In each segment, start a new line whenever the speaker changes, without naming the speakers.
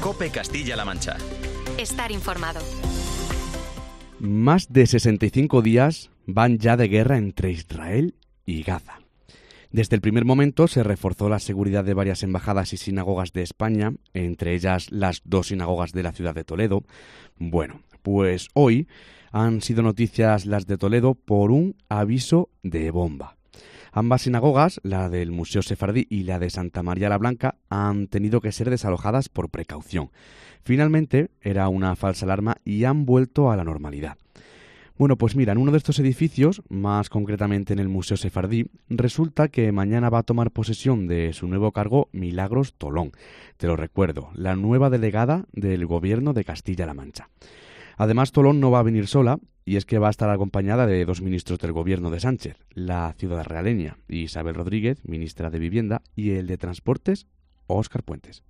COPE Castilla-La Mancha.
Estar informado.
Más de 65 días van ya de guerra entre Israel y Gaza. Desde el primer momento se reforzó la seguridad de varias embajadas y sinagogas de España, entre ellas las 2 sinagogas de la ciudad de Toledo. Bueno, pues hoy han sido noticias las de Toledo por un aviso de bomba. Ambas sinagogas, la del Museo Sefardí y la de Santa María la Blanca, han tenido que ser desalojadas por precaución. Finalmente, era una falsa alarma y han vuelto a la normalidad. Bueno, pues mira, en uno de estos edificios, más concretamente en el Museo Sefardí, resulta que mañana va a tomar posesión de su nuevo cargo Milagros Tolón. Te lo recuerdo, la nueva delegada del Gobierno de Castilla-La Mancha. Además, Tolón no va a venir sola, y es que va a estar acompañada de 2 ministros del Gobierno de Sánchez, la ciudad realeña, Isabel Rodríguez, ministra de Vivienda, y el de Transportes, Óscar Puentes.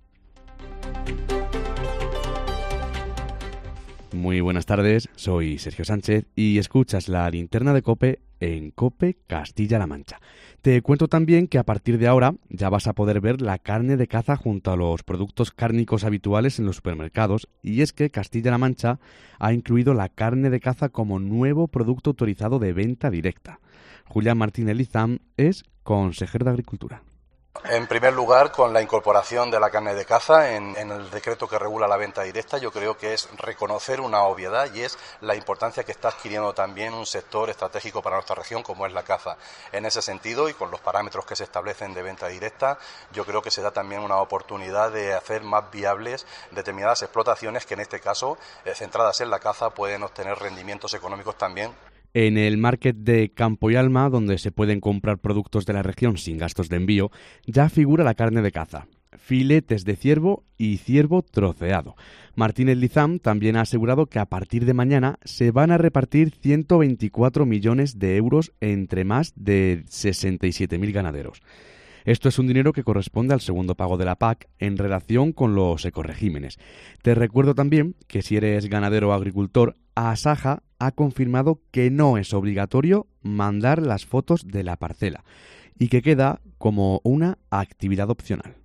Muy buenas tardes, soy Sergio Sánchez y escuchas la linterna de COPE en COPE Castilla-La Mancha. Te cuento también que a partir de ahora ya vas a poder ver la carne de caza junto a los productos cárnicos habituales en los supermercados, y es que Castilla-La Mancha ha incluido la carne de caza como nuevo producto autorizado de venta directa. Julián Martínez Lizán es consejero de Agricultura.
En primer lugar, con la incorporación de la carne de caza en el decreto que regula la venta directa, yo creo que es reconocer una obviedad, y es la importancia que está adquiriendo también un sector estratégico para nuestra región como es la caza. En ese sentido, y con los parámetros que se establecen de venta directa, yo creo que se da también una oportunidad de hacer más viables determinadas explotaciones que en este caso, centradas en la caza, pueden obtener rendimientos económicos también.
En el market de Campo y Alma, donde se pueden comprar productos de la región sin gastos de envío, ya figura la carne de caza, filetes de ciervo y ciervo troceado. Martínez Lizán también ha asegurado que a partir de mañana se van a repartir 124 millones de euros entre más de 67.000 ganaderos. Esto es un dinero que corresponde al segundo pago de la PAC en relación con los ecoregímenes. Te recuerdo también que si eres ganadero o agricultor, Asaja ha confirmado que no es obligatorio mandar las fotos de la parcela y que queda como una actividad opcional.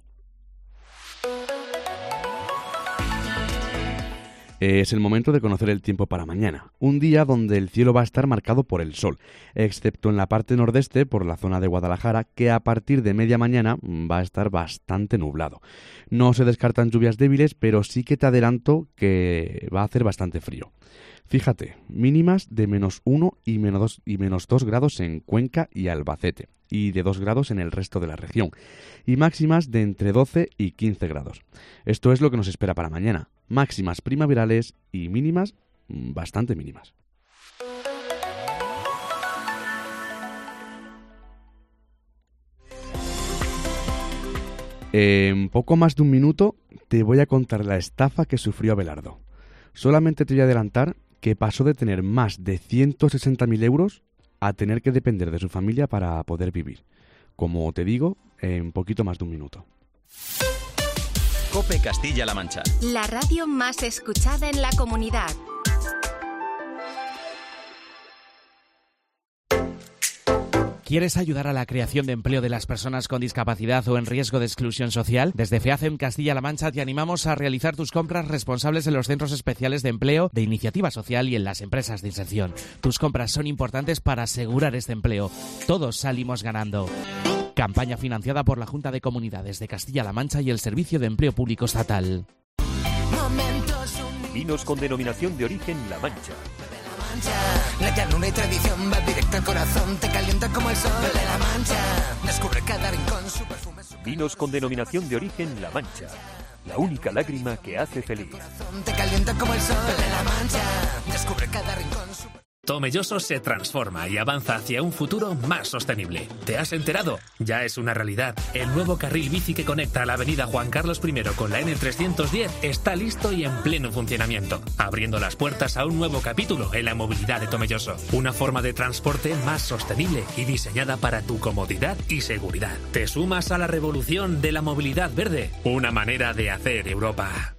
Es el momento de conocer el tiempo para mañana, un día donde el cielo va a estar marcado por el sol, excepto en la parte nordeste, por la zona de Guadalajara, que a partir de media mañana va a estar bastante nublado. No se descartan lluvias débiles, pero sí que te adelanto que va a hacer bastante frío. Fíjate, mínimas de -1 y -2 grados en Cuenca y Albacete, y de 2 grados en el resto de la región, y máximas de entre 12 y 15 grados. Esto es lo que nos espera para mañana, máximas primaverales y mínimas bastante mínimas. En poco más de un minuto te voy a contar la estafa que sufrió Abelardo. Solamente te voy a adelantar que pasó de tener más de 160.000 euros a tener que depender de su familia para poder vivir. Como te digo, en poquito más de un minuto.
COPE Castilla-La Mancha.
La radio más escuchada en la comunidad.
¿Quieres ayudar a la creación de empleo de las personas con discapacidad o en riesgo de exclusión social? Desde FEACEM Castilla-La Mancha te animamos a realizar tus compras responsables en los centros especiales de empleo, de iniciativa social y en las empresas de inserción. Tus compras son importantes para asegurar este empleo. Todos salimos ganando. Campaña financiada por la Junta de Comunidades de Castilla-La Mancha y el Servicio de Empleo Público Estatal.
Vinos con denominación de origen La Mancha.
La llanura y tradición va directo al corazón, te calienta como el sol de La Mancha. Descubre cada rincón su perfume.
Vinos con denominación de origen La Mancha. La única lágrima que hace feliz.
Te calienta como el sol de La Mancha. Descubre cada rincón su...
Tomelloso se transforma y avanza hacia un futuro más sostenible. ¿Te has enterado? Ya es una realidad. El nuevo carril bici que conecta la avenida Juan Carlos I con la N310 está listo y en pleno funcionamiento, abriendo las puertas a un nuevo capítulo en la movilidad de Tomelloso. Una forma de transporte más sostenible y diseñada para tu comodidad y seguridad. ¿Te sumas a la revolución de la movilidad verde? Una manera de hacer Europa.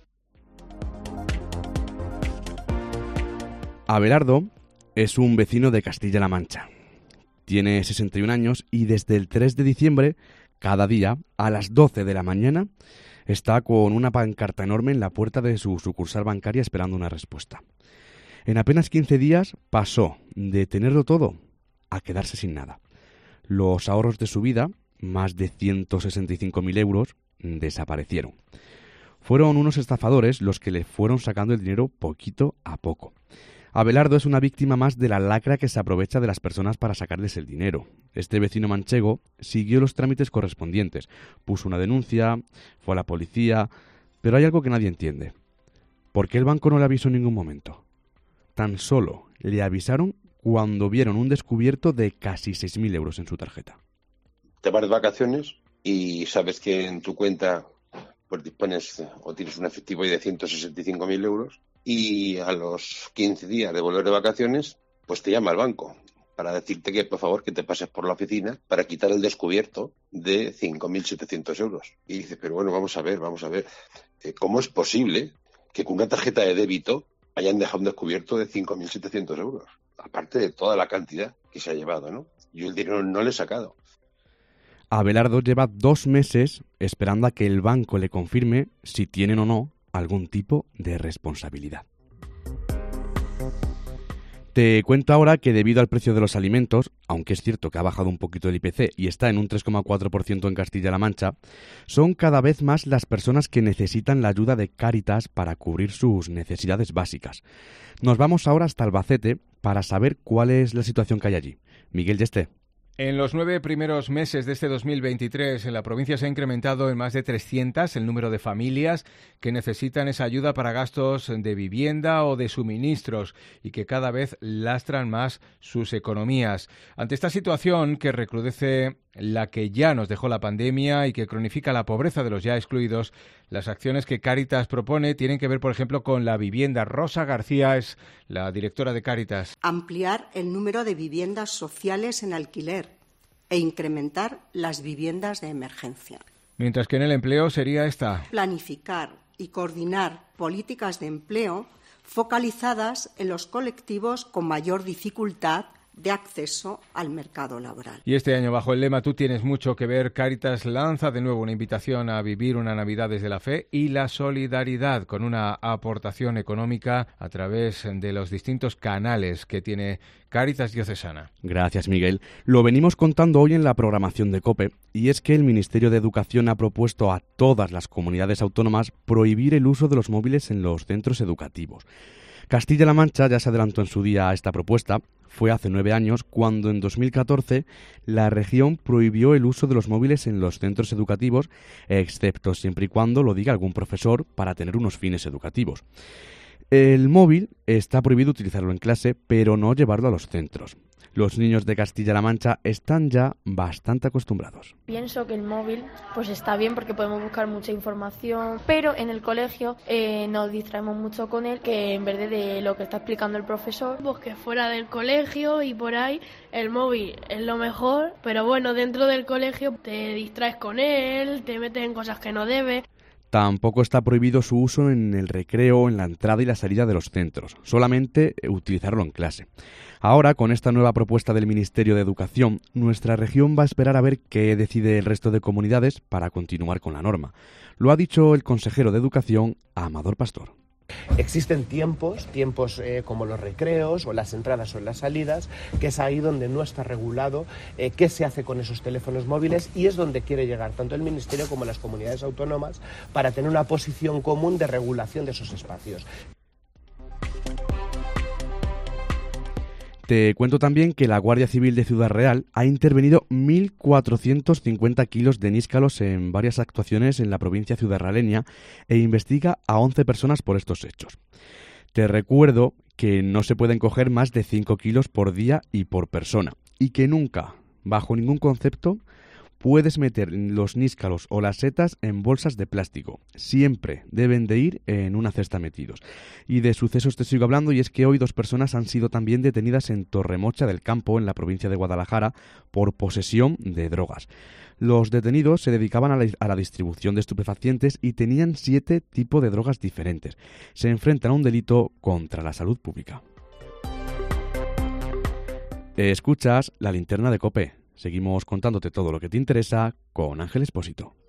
Abelardo es un vecino de Castilla-La Mancha. Tiene 61 años y desde el 3 de diciembre, cada día, a las 12 de la mañana, Está con una pancarta enorme en la puerta de su sucursal bancaria esperando una respuesta. En apenas 15 días pasó de tenerlo todo a quedarse sin nada. Los ahorros de su vida, más de 165.000 euros, desaparecieron. Fueron unos estafadores los que le fueron sacando el dinero poquito a poco. Abelardo es una víctima más de la lacra que se aprovecha de las personas para sacarles el dinero. Este vecino manchego siguió los trámites correspondientes, puso una denuncia, fue a la policía, pero hay algo que nadie entiende. ¿Por qué el banco no le avisó en ningún momento? Tan solo le avisaron cuando vieron un descubierto de casi 6.000 euros en su tarjeta.
Te vas de vacaciones y sabes que en tu cuenta pues dispones o tienes un efectivo de 165.000 euros y a los 15 días de volver de vacaciones pues te llama el banco para decirte que por favor que te pases por la oficina para quitar el descubierto de 5.700 euros. Y dices, pero bueno, vamos a ver, ¿cómo es posible que con una tarjeta de débito hayan dejado un descubierto de 5.700 euros? Aparte de toda la cantidad que se ha llevado, ¿no? Yo el dinero no le he sacado.
Abelardo lleva 2 meses esperando a que el banco le confirme si tienen o no algún tipo de responsabilidad. Te cuento ahora que debido al precio de los alimentos, aunque es cierto que ha bajado un poquito el IPC y está en un 3,4% en Castilla-La Mancha, son cada vez más las personas que necesitan la ayuda de Cáritas para cubrir sus necesidades básicas. Nos vamos ahora hasta Albacete para saber cuál es la situación que hay allí. Miguel Yeste.
En los 9 primeros meses de este 2023, en la provincia se ha incrementado en más de 300 el número de familias que necesitan esa ayuda para gastos de vivienda o de suministros y que cada vez lastran más sus economías. Ante esta situación que recrudece la que ya nos dejó la pandemia y que cronifica la pobreza de los ya excluidos, las acciones que Cáritas propone tienen que ver, por ejemplo, con la vivienda. Rosa García es la directora de Cáritas.
Ampliar el número de viviendas sociales en alquiler e incrementar las viviendas de emergencia.
Mientras que en el empleo sería esta.
Planificar y coordinar políticas de empleo focalizadas en los colectivos con mayor dificultad de acceso al mercado laboral.
Y este año, bajo el lema Tú tienes mucho que ver, Cáritas lanza de nuevo una invitación a vivir una Navidad desde la fe y la solidaridad, con una aportación económica a través de los distintos canales que tiene Cáritas Diocesana.
Gracias, Miguel. Lo venimos contando hoy en la programación de COPE, y es que el Ministerio de Educación ha propuesto a todas las comunidades autónomas prohibir el uso de los móviles en los centros educativos. Castilla-La Mancha ya se adelantó en su día a esta propuesta. Fue hace 9 años cuando en 2014 la región prohibió el uso de los móviles en los centros educativos, excepto siempre y cuando lo diga algún profesor para tener unos fines educativos. El móvil está prohibido utilizarlo en clase, pero no llevarlo a los centros. Los niños de Castilla-La Mancha están ya bastante acostumbrados.
Pienso que el móvil pues está bien porque podemos buscar mucha información, pero en el colegio nos distraemos mucho con él, que en vez de lo que está explicando el profesor.
Pues que fuera del colegio y por ahí el móvil es lo mejor, pero bueno, dentro del colegio te distraes con él, te metes en cosas que no debes.
Tampoco está prohibido su uso en el recreo, en la entrada y la salida de los centros, solamente utilizarlo en clase. Ahora, con esta nueva propuesta del Ministerio de Educación, nuestra región va a esperar a ver qué decide el resto de comunidades para continuar con la norma. Lo ha dicho el consejero de Educación, Amador Pastor.
Existen tiempos como los recreos o las entradas o las salidas, que es ahí donde no está regulado qué se hace con esos teléfonos móviles, y es donde quiere llegar tanto el Ministerio como las comunidades autónomas para tener una posición común de regulación de esos espacios.
Te cuento también que la Guardia Civil de Ciudad Real ha intervenido 1.450 kilos de níscalos en varias actuaciones en la provincia ciudadraleña e investiga a 11 personas por estos hechos. Te recuerdo que no se pueden coger más de 5 kilos por día y por persona, y que nunca, bajo ningún concepto, puedes meter los níscalos o las setas en bolsas de plástico. Siempre deben de ir en una cesta metidos. Y de sucesos te sigo hablando, y es que hoy 2 personas han sido también detenidas en Torremocha del Campo, en la provincia de Guadalajara, por posesión de drogas. Los detenidos se dedicaban a la distribución de estupefacientes y tenían 7 tipos de drogas diferentes. Se enfrentan a un delito contra la salud pública. Escuchas la linterna de COPE. Seguimos contándote todo lo que te interesa con Ángel Expósito.